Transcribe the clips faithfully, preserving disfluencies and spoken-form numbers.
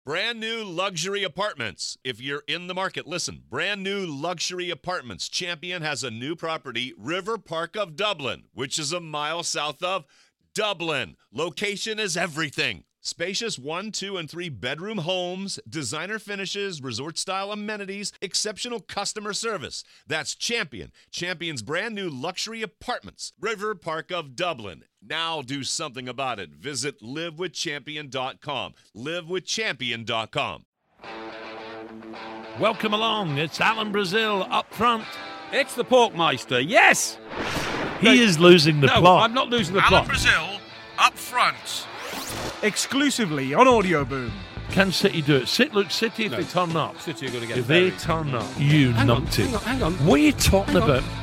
Brand new luxury apartments. If you're in the market, listen. Brand new luxury apartments. Champion has a new property, River Park of Dublin, which is a mile south of Dublin. Location is everything. Spacious one, two, and three bedroom homes, designer finishes, resort-style amenities, exceptional customer service. That's Champion. Champion's brand new luxury apartments, River Park of Dublin. Now do something about it. Visit live with champion dot com. live with champion dot com. Welcome along. It's Alan Brazil up front. It's the Porkmeister. Yes! He No, is losing the no, plot. I'm not losing the Alan plot. Brazil, up front. Exclusively on Audio Boom. Can City do it? Sit, look, City, if No. they turn up. City are going to get If they buried. turn up, you Hang on, numpty. hang on, hang on. What are you talking Hang on. about?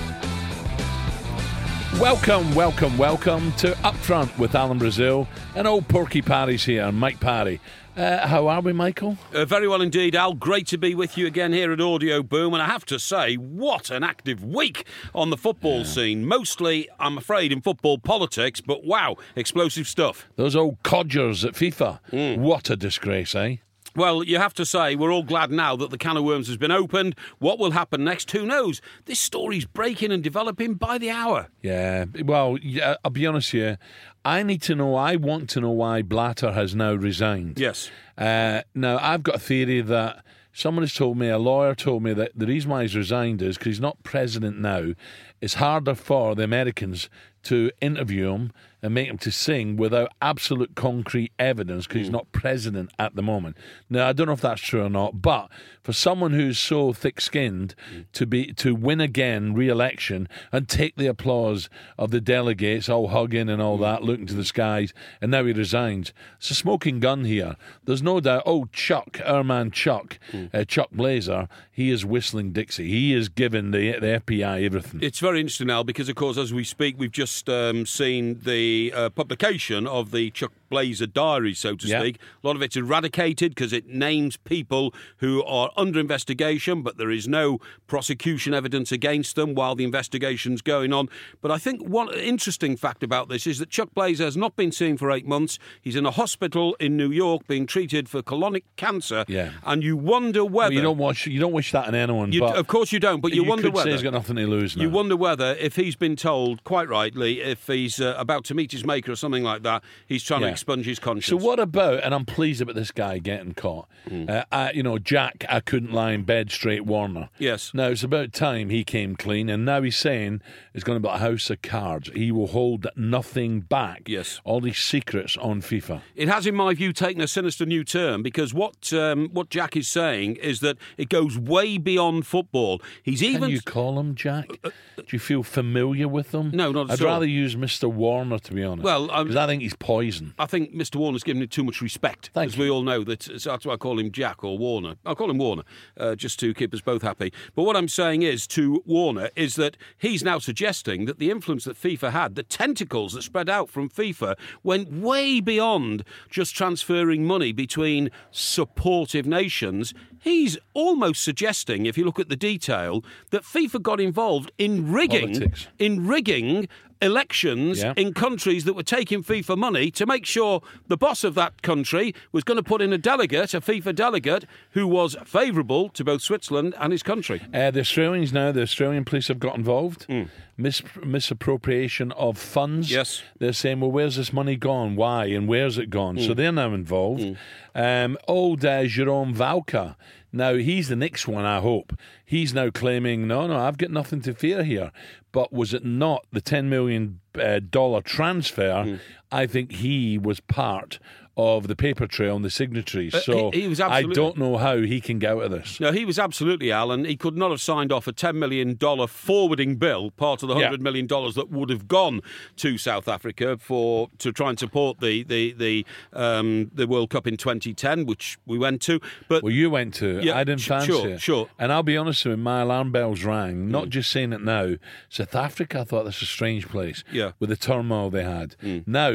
Welcome, welcome, welcome to Up Front with Alan Brazil and old Porky Parry's here, Mike Parry. Uh, how are we, Michael? Uh, very well indeed, Al. Great to be with you again here at Audio Boom. And I have to say, what an active week on the football yeah. scene. Mostly, I'm afraid, in football politics, but wow, explosive stuff. Those old codgers at FIFA. Mm. What a disgrace, eh? Well, you have to say, we're all glad now that the can of worms has been opened. What will happen next? Who knows? This story's breaking and developing by the hour. Yeah, well, yeah, I'll be honest here. I need to know, I want to know why Blatter has now resigned. Yes. Uh, now, I've got a theory that someone has told me, a lawyer told me, that the reason why he's resigned is because he's not president now. It's harder for the Americans to interview him and make him to sing without absolute concrete evidence because mm. he's not president at the moment. Now, I don't know if that's true or not, but for someone who's so thick-skinned mm. to be to win again re-election and take the applause of the delegates all hugging and all mm. that, looking to the skies, and now he resigns. It's a smoking gun here. There's no doubt, oh, Chuck, our man Chuck, mm. uh, Chuck Blazer, he is whistling Dixie. He is giving the, the F B I everything. It's very interesting now because, of course, as we speak, we've just um, seen the uh, publication of the Chuck Blazer diary, so to yeah. speak. A lot of it's eradicated because it names people who are under investigation, but there is no prosecution evidence against them while the investigation's going on. But I think one interesting fact about this is that Chuck Blazer has not been seen for eight months. He's in a hospital in New York being treated for colonic cancer. Yeah. And you wonder whether... Well, you don't wish, you don't wish that on anyone. You, but of course you don't, but you, you wonder could whether... say he's got nothing to lose now. You wonder whether, if he's been told, quite rightly, if he's uh, about to meet his maker or something like that, he's trying yeah. to expunge his conscience. So what about, and I'm pleased about this guy getting caught, mm. uh, I, you know, Jack, I couldn't lie in bed straight Warner. Yes. Now, it's about time he came clean, and now he's saying it's going to be a house of cards. He will hold nothing back. Yes. All these secrets on FIFA. It has, in my view, taken a sinister new turn, because what um, what Jack is saying is that it goes way beyond football. He's even... Can you call him Jack? Uh, uh, Do you feel familiar with him? No, not at I'd all. rather use Mister Warner, to be honest. Well, because I think he's poison. I think Mister Warner's given him too much respect, Thank as you. we all know. That, so that's why I call him Jack or Warner. I'll call him Warner, uh, just to keep us both happy. But what I'm saying is, to Warner, is that he's now suggesting that the influence that FIFA had, the tentacles that spread out from FIFA, went way beyond just transferring money between supportive nations. He's almost suggesting, if you look at the detail, that FIFA got involved in rigging, Politics. in rigging elections yeah. in countries that were taking FIFA money to make sure the boss of that country was going to put in a delegate, a FIFA delegate, who was favourable to both Switzerland and his country. Uh, the Australians now, the Australian police have got involved. Mm. Mis- misappropriation of funds. Yes. They're saying, well, where's this money gone? Why? And where's it gone? Mm. So they're now involved. Mm. Um, old uh, Jerome Valka. Now, he's the next one, I hope. He's now claiming, no, no, I've got nothing to fear here. But was it not the ten million dollars uh, transfer? Mm. I think he was part of the paper trail and the signatories. Uh, so he, he was I don't know how he can get out of this. No, he was absolutely, Alan. He could not have signed off a ten million dollars forwarding bill, part of the one hundred yeah. million dollars that would have gone to South Africa for to try and support the the the, um, the World Cup in twenty ten, which we went to. But well, you went to. Yeah, I didn't sh- fancy sure, it. Sure, And I'll be honest with you, my alarm bells rang. Not mm. just saying it now. South Africa, I thought this was a strange place. Yeah. With the turmoil they had. Mm. Now,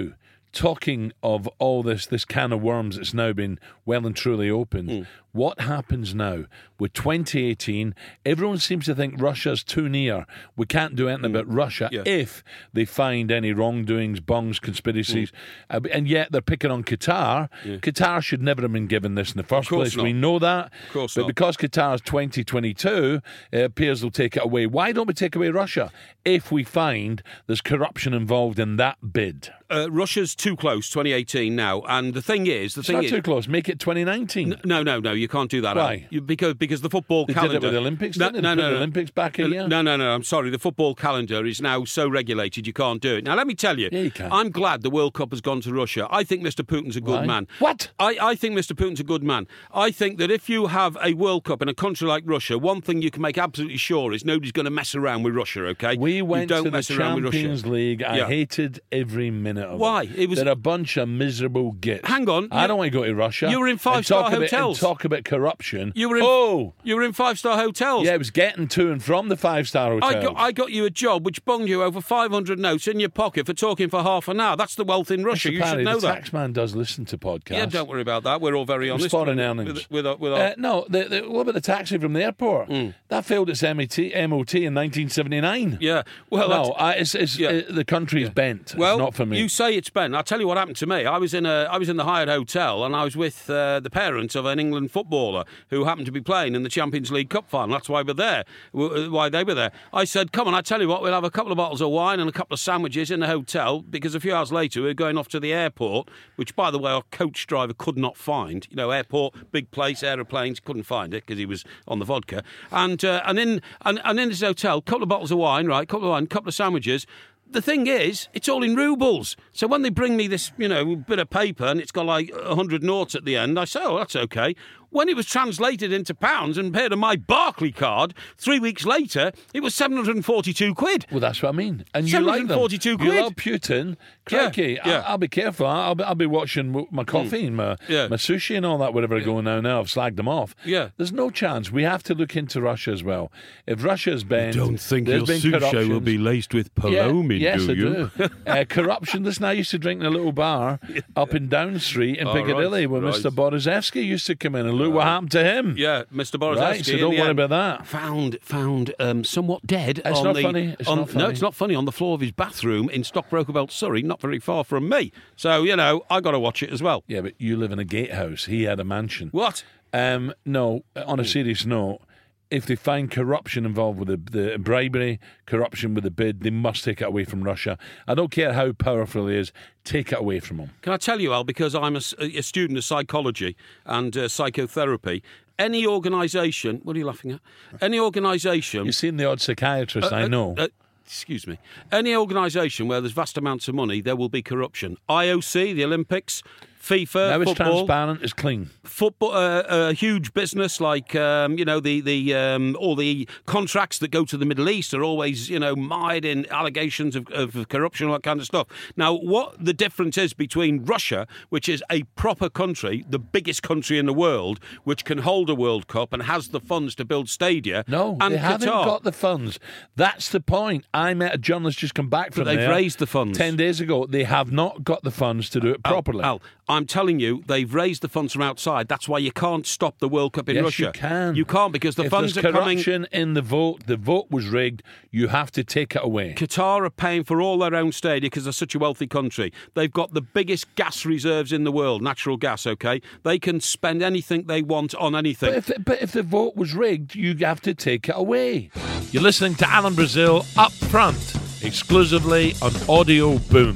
talking of all this, this can of worms that's now been well and truly opened, mm. what happens now with twenty eighteen? Everyone seems to think Russia's too near. We can't do anything mm. about Russia yeah. if they find any wrongdoings, bongs, conspiracies. Mm. Uh, and yet they're picking on Qatar. Yeah. Qatar should never have been given this in the first place. Not. We know that. Of course but not. because Qatar's twenty twenty-two, it appears they'll take it away. Why don't we take away Russia if we find there's corruption involved in that bid? Uh, Russia's too close, twenty eighteen now, and the thing is, the it's thing not is, too close. Make it twenty nineteen. N- no, no, no, you can't do that. Why? You, because because the football they calendar. Did it with the Olympics. No, didn't no, they? no, Put no. the Olympics back a year. No, no, no. I'm sorry. The football calendar is now so regulated you can't do it. Now, let me tell you, Yeah, you can. I'm glad the World Cup has gone to Russia. I think Mister Putin's a good Why? man. What? I, I think Mister Putin's a good man. I think that if you have a World Cup in a country like Russia, one thing you can make absolutely sure is nobody's going to mess around with Russia. Okay? We went you don't to the mess around with Russia. Champions League. I Yeah. hated every minute of Why? it. It was- They're a bunch of miserable gits. Hang on, I you- don't want to go to Russia. you were in And five-star talk about- hotels. and talk about corruption. You were in, oh, you were in five-star hotels. yeah, it was getting to and from the five-star hotels. I got, I got you a job which bunged you over five hundred notes in your pocket for talking for half an hour. That's the wealth in Russia. Mister You Parry, should know the that. taxman does listen to podcasts. Yeah, don't worry about that. We're all very It was honest. foreign with, earnings. with, with, our- with our, Uh, no, the, the, what about the taxi from the airport? Mm. That failed its M O T, M O T in nineteen seventy-nine. yeah. Well, no, that's- I, it's, it's, Yeah. uh, the country's bent. Well, it's not for me. You say it's Ben. I'll tell you what happened to me. I was in a I was in the hired hotel and I was with uh, the parents of an England footballer who happened to be playing in the Champions League Cup final. That's why we're there. Why they were there. I said, "Come on, I tell you what, we'll have a couple of bottles of wine and a couple of sandwiches in the hotel because a few hours later we were going off to the airport, which, by the way, our coach driver could not find. You know, airport, big place, aeroplanes, couldn't find it because he was on the vodka. And uh, and in and, and in this hotel, couple of bottles of wine, right, couple of wine, couple of sandwiches." The thing is, it's all in rubles. So when they bring me this, you know, bit of paper and it's got like a hundred noughts at the end, I say, oh, that's okay. When it was translated into pounds and paid on my Barclay card, three weeks later, it was seven hundred forty-two quid. Well, that's what I mean. And you like them. seven hundred forty-two You quid. love Putin. Crikey, Yeah, yeah. I, I'll be careful. I'll be, I'll be watching my coffee and my, Yeah. my sushi and all that, whatever I go now. Now I've slagged them off. Yeah. There's no chance. We have to look into Russia as well. If Russia's bent, Don't think there's your been sushi will corruptions. be laced with Yeah, paloming, yes, do I you? do. uh, corruption. Listen, I used to drink in a little bar up in Down Street in Oh, Piccadilly right, when right. Mister Borozewski used to come in, and look what happened to him. Yeah, Mister Borozewski. Right, so in don't the worry end, about that. Found found um, somewhat dead. It's on not the, funny. It's on, not No, funny. it's not funny. On the floor of his bathroom in Stockbroker Belt, Surrey, not very far from me. So you know, I got to watch it as well. Yeah, but you live in a gatehouse. He had a mansion. What? Um, no, on a serious note, if they find corruption involved with the, the bribery, corruption with the bid, they must take it away from Russia. I don't care how powerful he is, take it away from him. Can I tell you, Al, because I'm a, a student of psychology and uh, psychotherapy, any organisation... What are you laughing at? Any organisation... You've seen the odd psychiatrist, Uh, I uh, know. uh, excuse me. Any organisation where there's vast amounts of money, there will be corruption. I O C, the Olympics, FIFA, now it's football... transparent, it's clean. Football, uh, a huge business like um, you know the the um, all the contracts that go to the Middle East are always you know mired in allegations of, of corruption, all that kind of stuff. Now, what the difference is between Russia, which is a proper country, the biggest country in the world, which can hold a World Cup and has the funds to build stadia, No, and they Qatar, haven't got the funds. That's the point. I met a journalist just come back from they've there raised the funds. ten days ago. They have not got the funds to do it Al, properly. Al, I'm telling you, they've raised the funds from outside. That's why you can't stop the World Cup in yes, Russia. you can. You can't because the if funds there's are coming. corruption in the vote, the vote was rigged, you have to take it away. Qatar are paying for all their own stadia because they're such a wealthy country. They've got the biggest gas reserves in the world, natural gas, okay? They can spend anything they want on anything. But if, but if the vote was rigged, you have to take it away. You're listening to Alan Brazil Up Front, exclusively on Audio Boom.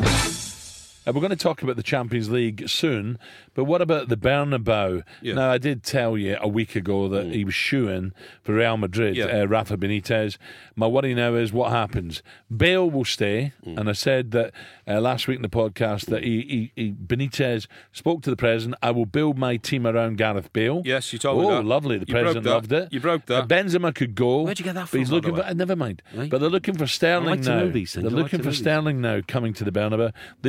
Uh, we're going to talk about the Champions League soon, but what about the Bernabeu? Yeah. Now, I did tell you a week ago that mm. he was shooing for Real Madrid, Yeah. uh, Rafa Benitez. My worry now is what happens. Bale will stay, mm. and I said that uh, last week in the podcast that he, he, he Benitez spoke to the president, I will build my team around Gareth Bale. Yes, you told oh, me that. lovely. The You broke president that. loved it. You broke that. Uh, Benzema could go. Where'd you get that But from, he's by the looking way? for, uh, never mind. Right. But they're looking for Sterling I like to now. know these things. They're I like looking to for know these. Sterling now coming to the Bernabeu. They will have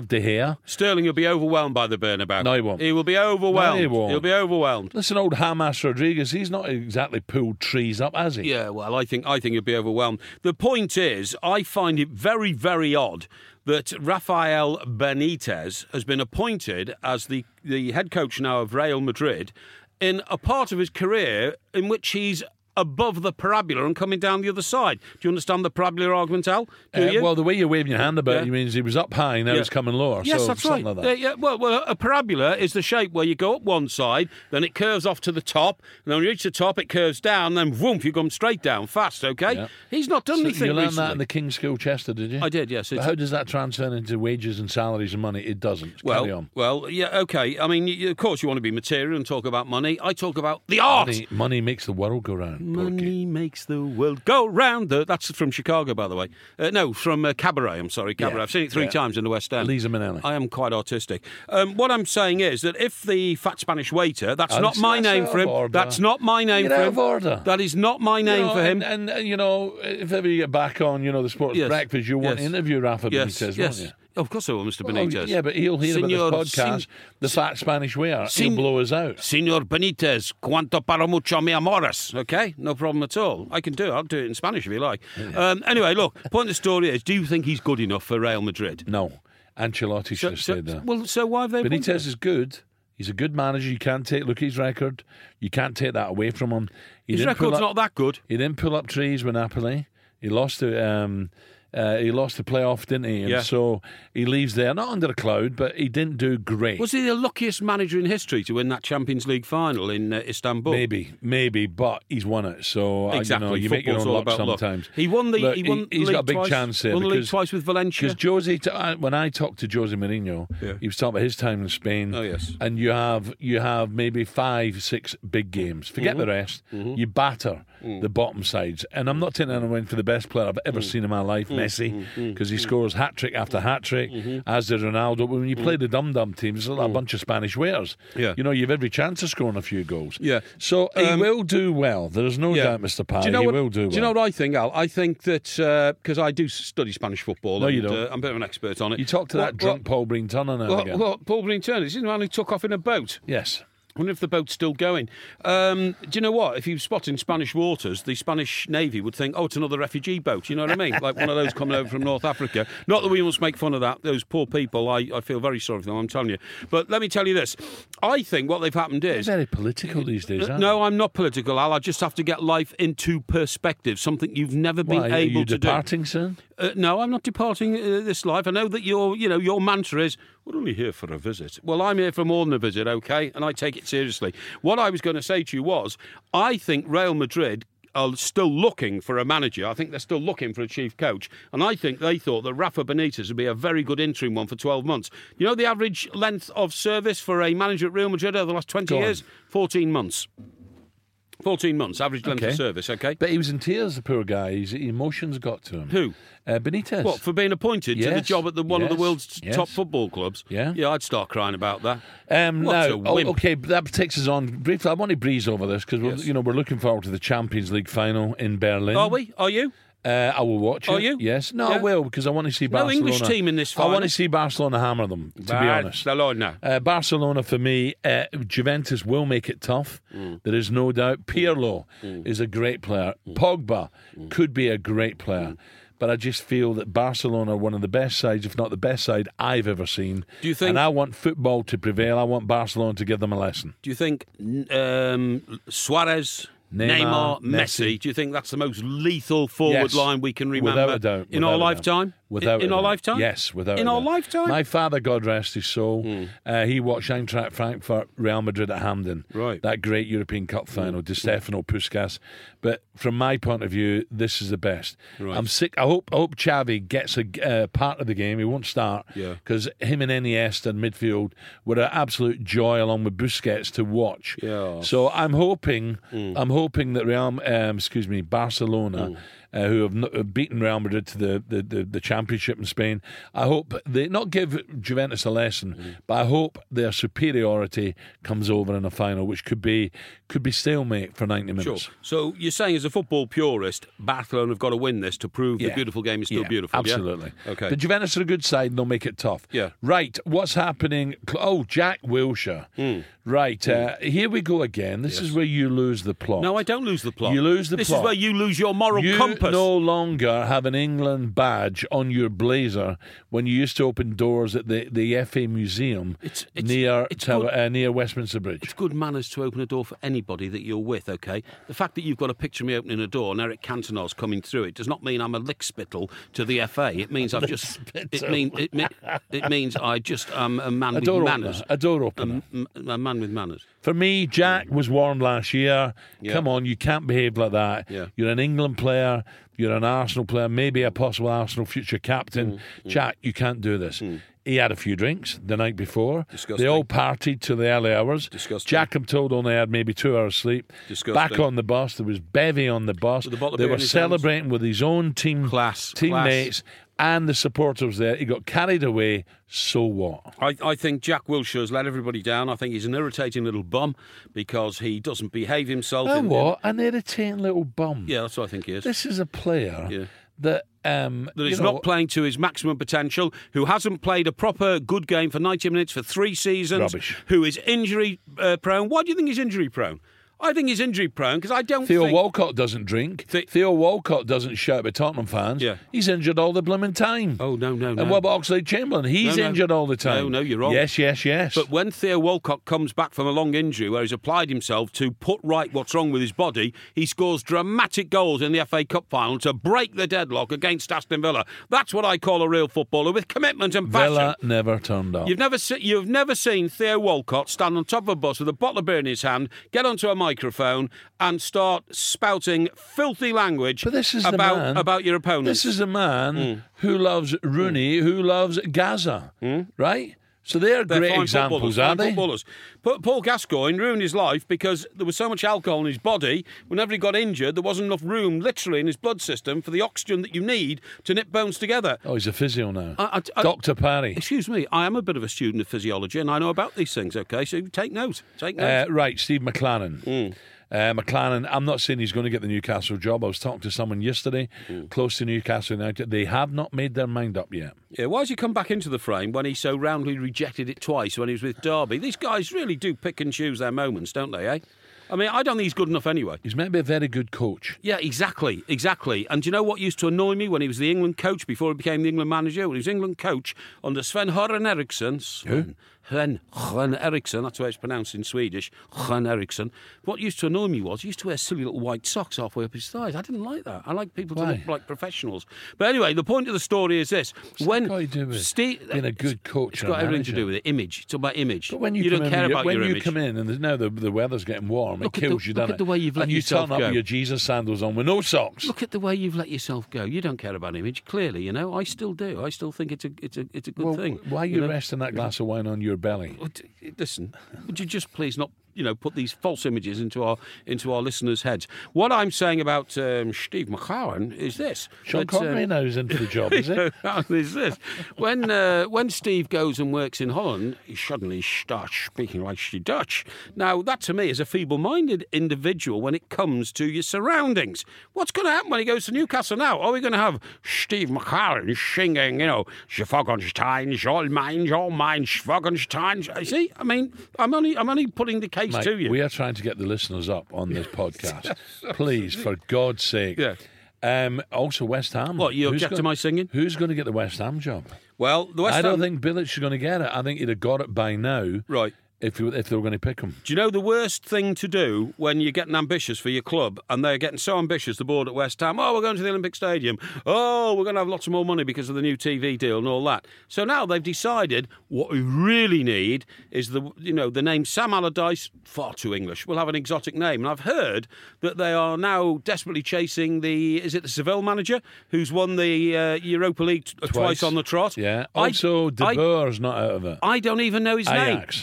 De Gea. Sterling will be overwhelmed by the Bernabeu. No, he won't. He will be overwhelmed. No, he won't. He'll be overwhelmed. Listen, old James Rodriguez, he's not exactly pulled trees up, has he? Yeah, well, I think I think he'll be overwhelmed. The point is, I find it very, very odd that Rafael Benitez has been appointed as the, the head coach now of Real Madrid in a part of his career in which he's above the parabola and coming down the other side. Do you understand the parabola argument, Al? Do Uh, you? well, the way you're waving your hand about Yeah. it means he was up high, now Yeah. he's coming lower. Yes, so that's something right. Like that. Yeah, yeah. Well, well, a parabola is the shape where you go up one side, then it curves off to the top, and then when you reach the top, it curves down, then whoomp, you come straight down fast, okay? Yeah. He's not done So anything you learned recently. that in the King's School, Chester, did you? I did, yes. But It's- how does that transfer into wages and salaries and money? It doesn't. well, Carry on. well, yeah, okay. I mean, you, of course, you want to be material and talk about money. I talk about the art. Money, money makes the world go round. Money makes the world go round. The, that's from Chicago, by the way. Uh, no, from uh, Cabaret. I'm sorry, Cabaret. Yeah, I've seen it three yeah. times in the West End. Lisa Minnelli. I am quite artistic. Um, what I'm saying is that if the fat Spanish waiter, that's Oh, not that's- my that's name out for of him. order. That's not my name Get for out him. of order. That is not my name You know, for him. And, and, uh, you know, if ever you get back on, you know, the sports Yes. breakfast, you'll want to Yes. interview Rafa yes, Benitez, yes. won't you? Of course I will, Mister Well, Benitez. yeah, but he'll hear Senor- about this podcast, sen- the fat Spanish way. sen- He'll blow us out. Senor Benitez, cuanto para mucho mi amores. Okay, no problem at all. I can do it. I'll do it in Spanish if you like. Um, anyway, look, point of the story is, do you think he's good enough for Real Madrid? No, Ancelotti should have stayed there. well, so why have they appointed him? Benitez is good. He's a good manager. You can't take look at his record. You can't take that away from him. He His didn't pull record's up- not that good. He didn't pull up trees with Napoli. He lost to um, uh, he lost the playoff, didn't he? And Yeah. so he leaves there, not under a cloud, but he didn't do great. Was he the luckiest manager in history to win that Champions League final in uh, Istanbul? Maybe, maybe, but he's won it. So Exactly. uh, you know, you make your Football's own all luck about luck. sometimes. He won the. Look, he won he's the got a league big twice, chance there Won the league because twice with Valencia. Because Jose, t- I- when I talked to Jose Mourinho, Yeah. he was talking about his time in Spain. Oh, yes. And you have you have maybe five, six big games. Forget Mm-hmm. the rest. You batter Mm. the bottom sides. And I'm not taking anyone for the best player I've ever seen in my life, Mm. Messi, because he scores hat trick after hat trick, Mm-hmm. as did Ronaldo. But when you play the dum dum teams, it's like a bunch of Spanish wares. Mm. Yeah. You know, you've every chance of scoring a few goals. Yeah. So he Um, will do well. There's no Yeah. doubt, Mister Parry. Do you know he what, will do well. Do you know what I think, Al? I think that because I do study Spanish football. No, and, you don't. Uh, I'm a bit of an expert on it. You talk to that What- drunk Paul Breen Turner now and What, again. what, what, Paul Breen Turner? Is he the man who took off in a boat? Yes. I wonder if the boat's still going. Um, do you know what? If you spot in Spanish waters, the Spanish Navy would think, oh, it's another refugee boat. You know what I mean? Like one of those coming over from North Africa. Not that we must make fun of that. Those poor people, I, I feel very sorry for them, I'm telling you. But let me tell you this. I think what they've happened They're is... very political these days, Uh, aren't no, I'm not political, Al. I just have to get life into perspective, something you've never they? been Why, are able you to departing soon? do. Uh, no, I'm not departing uh, this life. I know that your, you know, your mantra is, we're only here for a visit. Well, I'm here for more than a visit, okay? And I take it seriously. What I was going to say to you was, I think Real Madrid are still looking for a manager. I think they're still looking for a chief coach. And I think they thought that Rafa Benitez would be a very good interim one for twelve months. You know the average length of service for a manager at Real Madrid over the last twenty Go on. years? fourteen months. fourteen months, average length Okay. of service, okay? But he was in tears, the poor guy. His emotions got to him. Who? Uh, Benitez. What, for being appointed to the Yes, job at the one of the yes, world's yes. top football clubs? Yeah. Yeah, I'd start crying about that. Um, What now, a oh, wimp. okay, but that takes us on briefly. I want to breeze over this because Yes. you know we're looking forward to the Champions League final in Berlin. Are we? Are you? Uh, I will watch it. Are you? Yes. No, I Yeah. will because I want to see No Barcelona. English team in this I want final. to see Barcelona hammer them. To be honest. Barcelona. Uh, Barcelona for me, uh, Juventus will make it tough. Mm. There is no doubt. Pirlo is a great player. Pogba Mm. could be a great player. But I just feel that Barcelona are one of the best sides, if not the best side I've ever seen. Do you think- And I want football to prevail. I want Barcelona to give them a lesson. Do you think um, Suarez, Neymar, Neymar, Messi, Messi. do you think that's the most lethal forward Yes. line we can remember Without a doubt. in without our a doubt. lifetime? Without in, in a our doubt. lifetime? Yes, without in a our doubt. lifetime. My father, God rest his soul, uh, he watched Eintracht Frankfurt, Real Madrid at Hamden. Right. That great European Cup final, Di Stefano, Puskas. But from my point of view, this is the best. Right. I'm sick. I hope I hope Xavi gets a uh, part of the game. He won't start Yeah. because him and Iniesta in midfield were an absolute joy along with Busquets to watch. Yeah. So I'm hoping, I'm hoping that Real, um, excuse me, Barcelona, uh, who have, n- have beaten Real Madrid to the the, the, the Champions championship in Spain. I hope they not give Juventus a lesson, mm. but I hope their superiority comes over in a final, which could be could be stalemate for ninety minutes. Sure. So you're saying, as a football purist, Barcelona have got to win this to prove yeah. the beautiful game is still yeah, beautiful. Absolutely. Yeah? Okay. The Juventus are a good side, and they'll make it tough. Yeah. Right. What's happening? Oh, Jack Wilshere. Mm. Right. Mm. Uh, here we go again. This yes. is where you lose the plot. No, I don't lose the plot. You lose the this plot. This is where you lose your moral you compass. no longer have an England badge on your blazer when you used to open doors at the, the F A Museum it's, it's, near it's Tower, good, uh, near Westminster Bridge. It's good manners to open a door for anybody that you're with, OK? The fact that you've got a picture of me opening a door and Eric Cantona's coming through it does not mean I'm a lickspittle to the F A. It means I've just... It, mean, it, mean, it means I just am a man a with door manners. Opener. A door opener. A, a man with manners. For me, Jack was warned last year. Yeah. Come on, you can't behave like that. Yeah. You're an England player. You're an Arsenal player, maybe a possible Arsenal future captain. Mm, mm. Jack, you can't do this. Mm. He had a few drinks the night before. Disgusting. They all partied to the early hours. Disgusting. Jack, I'm told, only had maybe two hours sleep. Disgusting. Back on the bus. There was bevy on the bus. With the bottle of they beer were in his celebrating hands. with his own team Class. teammates Class. and the supporters there. He got carried away. So what? I, I think Jack Wilshere's let everybody down. I think he's an irritating little bum because he doesn't behave himself. And in, what? An irritating little bum. Yeah, that's what I think he is. This is a player Yeah. that... Um, that is you know, not playing to his maximum potential, who hasn't played a proper good game for ninety minutes for three seasons, Rubbish. who is injury uh, prone. Why do you think he's injury prone? I think he's injury prone because I don't Theo think... Walcott doesn't drink. The- Theo Walcott doesn't shout at Tottenham fans. Yeah. He's injured all the blooming time. Oh, no, no, no. And what about Oxlade-Chamberlain? He's No, no. injured all the time. No, no, you're wrong. Yes, yes, yes. But when Theo Walcott comes back from a long injury where he's applied himself to put right what's wrong with his body, he scores dramatic goals in the F A Cup final to break the deadlock against Aston Villa. That's what I call a real footballer with commitment and passion. Villa never turned up. You've never, se- you've never seen Theo Walcott stand on top of a bus with a bottle of beer in his hand, get onto a microphone and start spouting filthy language But this is the about, man- about your opponents. This is a man Mm. who loves Rooney, who loves Gaza, right? So they're, They're great fine examples, footballers, aren't fine they? footballers. But Paul Gascoigne ruined his life because there was so much alcohol in his body. Whenever he got injured, there wasn't enough room, literally, in his blood system for the oxygen that you need to knit bones together. Oh, he's a physio now. I- I- I- Doctor Parry. Excuse me, I am a bit of a student of physiology and I know about these things, OK? So take note. Take note. Uh, right, Steve McLaren. Mm. Uh, McLaren, I'm not saying he's going to get the Newcastle job. I was talking to someone yesterday Mm. close to Newcastle United. They have not made their mind up yet. Yeah, why has he come back into the frame when he so roundly rejected it twice when he was with Derby? These guys really do pick and choose their moments, don't they, eh? I mean, I don't think he's good enough anyway. He's meant to be a very good coach. Yeah, exactly, exactly. And do you know what used to annoy me when he was the England coach before he became the England manager? When he was England coach under Sven-Göran Eriksson. Sven, Sven, Sven Eriksson, that's the way it's pronounced in Swedish, Sven Eriksson. What used to annoy me was he used to wear silly little white socks halfway up his thighs. I didn't like that. I like people Why? to look like professionals. But anyway, the point of the story is this. What's when that got to do with Steve, being a good coach It's and got everything to manager? do with it. Image. It's about image. But when you, don't come care in, about when your you image. come in and there's now the, the weather's getting warm, Look it at kills the- you, look doesn't at the it? way you've let and you yourself turn up go. with your Jesus sandals on with no socks. Look at the way you've let yourself go. You don't care about image, clearly. You know, I still do. I still think it's a it's a it's a good well, thing. why are you, know? resting that glass of wine on your belly? Well, d- Listen, would you just please not, you know, put these false images into our into our listeners' heads? What I'm saying about um, Steve McLaren is this: Sean that, um, Connery now is in for the job, is it? is this when uh, when Steve goes and works in Holland, he suddenly starts speaking like she Dutch. Now that to me is a feeble-minded individual when it comes to your surroundings. What's going to happen when he goes to Newcastle now? Are we going to have Steve McLaren singing, you know, Schwagenstein, all mine, all mine, Schwagenstein? See, I mean, I'm only I'm only putting the case Mike, to you. we are trying to get the listeners up on this podcast. Please, for God's sake. Yeah. Um, also, West Ham. What, you Who's object to go- my singing? Who's going to get the West Ham job? Well, the West I don't Ham- think Bilic is going to get it. I think he'd have got it by now. Right. If you, if they were going to pick him. Do you know the worst thing to do when you're getting ambitious for your club and they're getting so ambitious, the board at West Ham, oh, we're going to the Olympic Stadium, oh, we're going to have lots of more money because of the new T V deal and all that. So now they've decided what we really need is the, you know, the name Sam Allardyce, far too English. We'll have an exotic name. And I've heard that they are now desperately chasing the, is it the Seville manager who's won the uh, Europa League t- twice. twice on the trot? Yeah. I- Also, De I- Boer's not out of it. I don't even know his Ajax. name. I don't even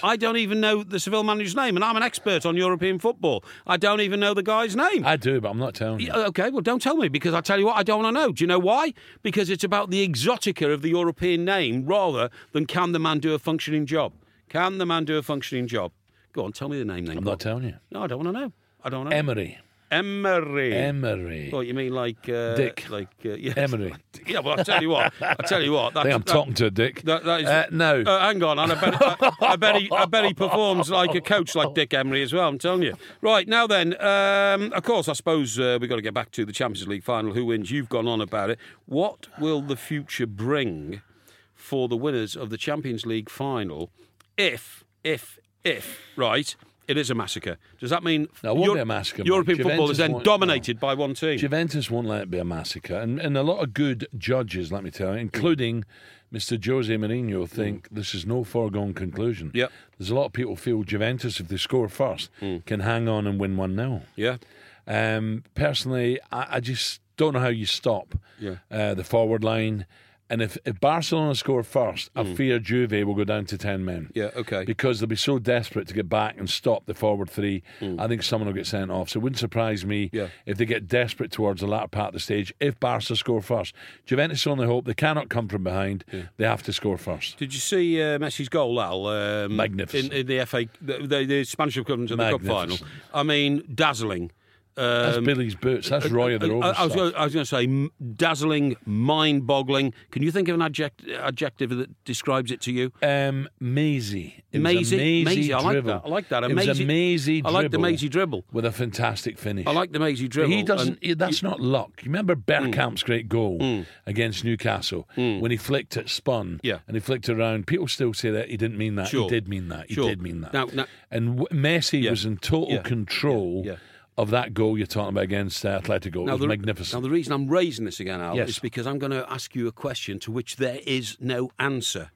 even know the Seville manager's name, and I'm an expert on European football. I don't even know the guy's name. I do, but I'm not telling you. Yeah, okay, well, don't tell me, because I tell you what, I don't want to know. Do you know why? Because it's about the exotica of the European name rather than can the man do a functioning job. Can the man do a functioning job? Go on, tell me the name then. I'm not telling you. No, I don't want to know. I don't want to know. Emery. Emery. Emery. What, you mean like... Uh, Dick. Like, uh, yes. Emery. Yeah, well, I'll tell you what. I'll tell you what. I think I'm that, talking to a Dick. That, that is, uh, no. Uh, hang on, and I bet, I, I, bet he, I bet he performs like a coach like Dick Emery as well, I'm telling you. Right, now then, um, of course, I suppose uh, we've got to get back to the Champions League final. Who wins? You've gone on about it. What will the future bring for the winners of the Champions League final if, if, if, right... It is a massacre. Does that mean No, it won't Euro- be a massacre, mate. European football Juventus is then won't- dominated by one team? Juventus won't let it be a massacre. And, and a lot of good judges, let me tell you, including Mister Jose Mourinho, think this is no foregone conclusion. Yep. There's a lot of people feel Juventus, if they score first, can hang on and win one nil. Yeah. Um, personally, I, I just don't know how you stop Yeah. uh, the forward line. And if, if Barcelona score first, I fear Juve will go down to ten men. Yeah, okay. Because they'll be so desperate to get back and stop the forward three. I think someone will get sent off. So it wouldn't surprise me Yeah. if they get desperate towards the latter part of the stage. If Barca score first, Juventus only hope they cannot come from behind. They have to score first. Did you see uh, Messi's goal, Al? Um, Magnificent. In, in the F A, the, the, the Spanish equivalent of the cup final. Magnificent. I mean, dazzling. That's Um, Billy's boots. That's Roy of the I, Rovers I, I was stuff. gonna, I was going to say m- dazzling, mind-boggling. Can you think of an adject, adjective that describes it to you? Um, mazy. It was Mazy? a mazy, Mazy, I like dribble. that. I like that. A It was mazy- a mazy I like the dribble mazy dribble. with a fantastic finish. I like the mazy dribble. He doesn't. and- he- that's not luck. You remember Bergkamp's great goal against Newcastle when he flicked it, spun, Yeah. and he flicked it around. People still say that he didn't mean that. Sure. He did mean that. He Sure. did mean that. Now- now- and w- Messi Yeah. was in total Yeah. control Yeah. Yeah. of that goal you're talking about against uh, Atletico. It was the, magnificent. Now, the reason I'm raising this again, Al, Yes. is because I'm going to ask you a question to which there is no answer.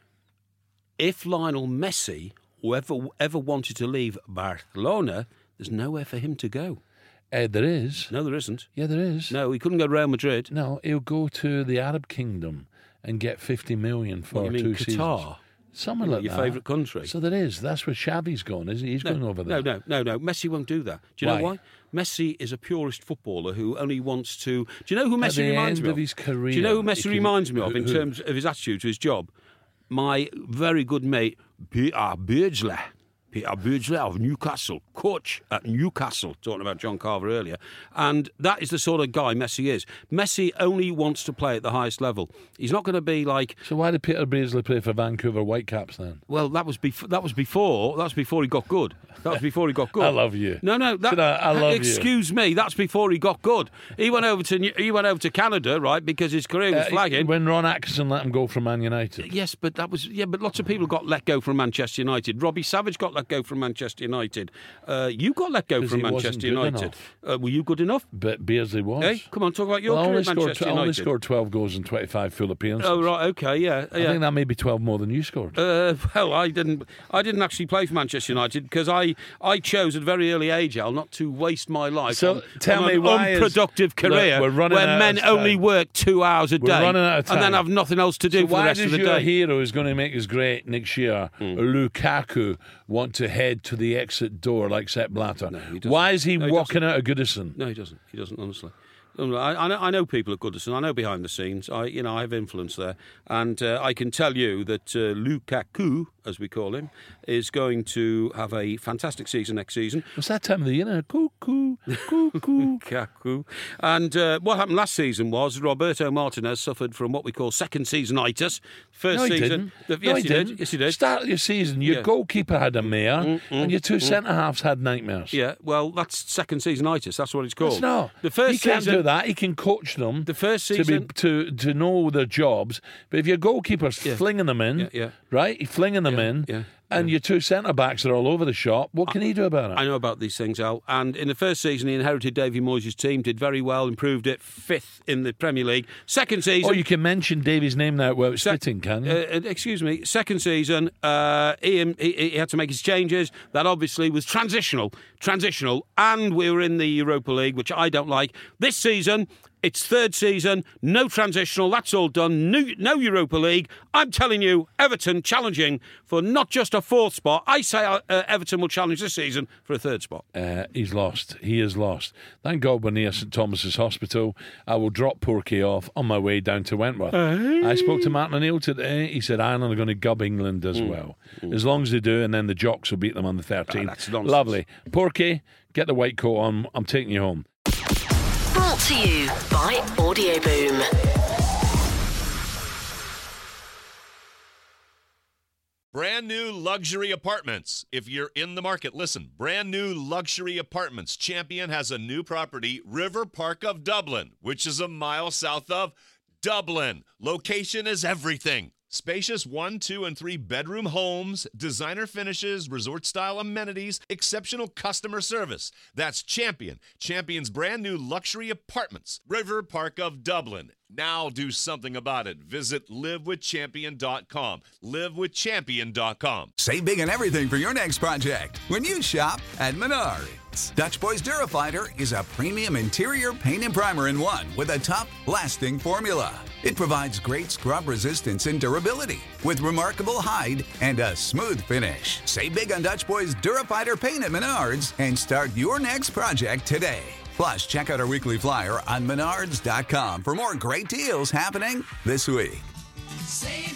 If Lionel Messi ever, ever wanted to leave Barcelona, there's nowhere for him to go. uh, there is. No, there isn't. Yeah, there is. No, he couldn't go to Real Madrid. No, he'll go to the Arab Kingdom and get fifty million for What, you mean two Qatar? seasons. Something like Your that. favourite country? So there is. That's where Xavi's gone, isn't he? He's going over there. No, no, no, no. Messi won't do that. Do you know Why? why? Messi is a purist footballer who only wants to. Do you know who Messi the reminds end me of his career, Do you know who he Messi can- reminds me of who- in who? terms of his attitude to his job? My very good mate Peter Beardsley. Peter Beardsley of Newcastle, coach at Newcastle, talking about John Carver earlier. And that is the sort of guy Messi is. Messi only wants to play at the highest level. He's not going to be like, So why did Peter Beardsley play for Vancouver Whitecaps then? well, that was before. That was before. That was before he got good. That was before he got good. I love you. No, no. That, Should I- I love you. excuse me. That's before he got good. He went over to New- he went over to Canada, right, because his career was Uh, flagging. when Ron Atkinson let him go from Man United. Yes, but that was yeah. But lots of people got let go from Manchester United. Robbie Savage got let go from Manchester United. Uh, you got let go 'Cause from he wasn't Manchester good United. enough. Uh, were you good enough? But Beardsley was. Hey, come on, talk about your Well, I career only at scored, Manchester tw- I only United. scored twelve goals in twenty-five full appearances. Oh right, okay, yeah, I yeah. think that may be twelve more than you scored. Uh, well, I didn't. I didn't actually play for Manchester United because I, I chose at a very early age, Al, not to waste my life So, on, tell on me an why is- unproductive career Look, we're running where out men of time. only work two hours a We're day running out of and then time. have nothing else to do So for the why rest does of the your day. hero who's going to make us great next year, Hmm. Lukaku, want to head to the exit door like Sepp Blatter? he doesn't. Why is he No, he walking out of Goodison? No, he doesn't. He doesn't, honestly. No, I, I, know, I know people at Goodison. I know behind the scenes. I, you know, I have influence there, and uh, I can tell you that uh, Lukaku, as we call him, is going to have a fantastic season next season. What's that time of the year? now? Cuckoo, cuckoo. Lukaku. And uh, what happened last season was Roberto Martinez suffered from what we call second seasonitis. First No, he season, didn't. The, no, yes, he, he didn't. did. Yes, he did. Start of your season, your Yeah. goalkeeper had a mare, and your two centre halves had nightmares. Yeah, well, that's second seasonitis. That's what it's called. It's not. The first he can't season, do that. He can coach them. The first to season- be, to to know their jobs. But if your goalkeeper's Yeah. flinging them in, Yeah, yeah. right, he's flinging them Yeah, in, yeah, and your two centre backs are all over the shop, what can he do about it? I know about these things, Al. And in the first season, he inherited Davy Moyes' team, did very well, improved it, fifth in the Premier League. Second season. Oh, you can mention Davy's name now without spitting, can you? Uh, uh, excuse me. Second season, uh, he, he, he had to make his changes. That obviously was transitional, transitional, and we were in the Europa League, which I don't like. This season, It's third season, no transitional, that's all done, no, no Europa League. I'm telling you, Everton challenging for not just a fourth spot. I say uh, Everton will challenge this season for a third spot. Uh, he's lost. He is lost. Thank God we're near St Thomas's Hospital. I will drop Porky off on my way down to Wentworth. Uh, I spoke to Martin O'Neill today. He said Ireland are going to gub England as mm. well. Mm. As long as they do, and then the Jocks will beat them on the thirteenth. Ah, that's nonsense. Lovely. Porky, get the white coat on. I'm taking you home. Brought to you by Audio Boom. Brand new luxury apartments. If you're in the market, listen. Brand new luxury apartments. Champion has a new property, River Park of Dublin, which is a mile south of Dublin. Location is everything. Spacious one, two, and three bedroom homes, designer finishes, resort-style amenities, exceptional customer service. That's Champion. Champion's brand new luxury apartments, River Park of Dublin. Now do something about it. Visit live with champion dot com. live with champion dot com. Save big on everything for your next project when you shop at Menards. Dutch Boys Durafighter is a premium interior paint and primer in one with a tough, lasting formula. It provides great scrub resistance and durability with remarkable hide and a smooth finish. Save big on Dutch Boys Durafighter paint at Menards and start your next project today. Plus, check out our weekly flyer on menards dot com for more great deals happening this week. Save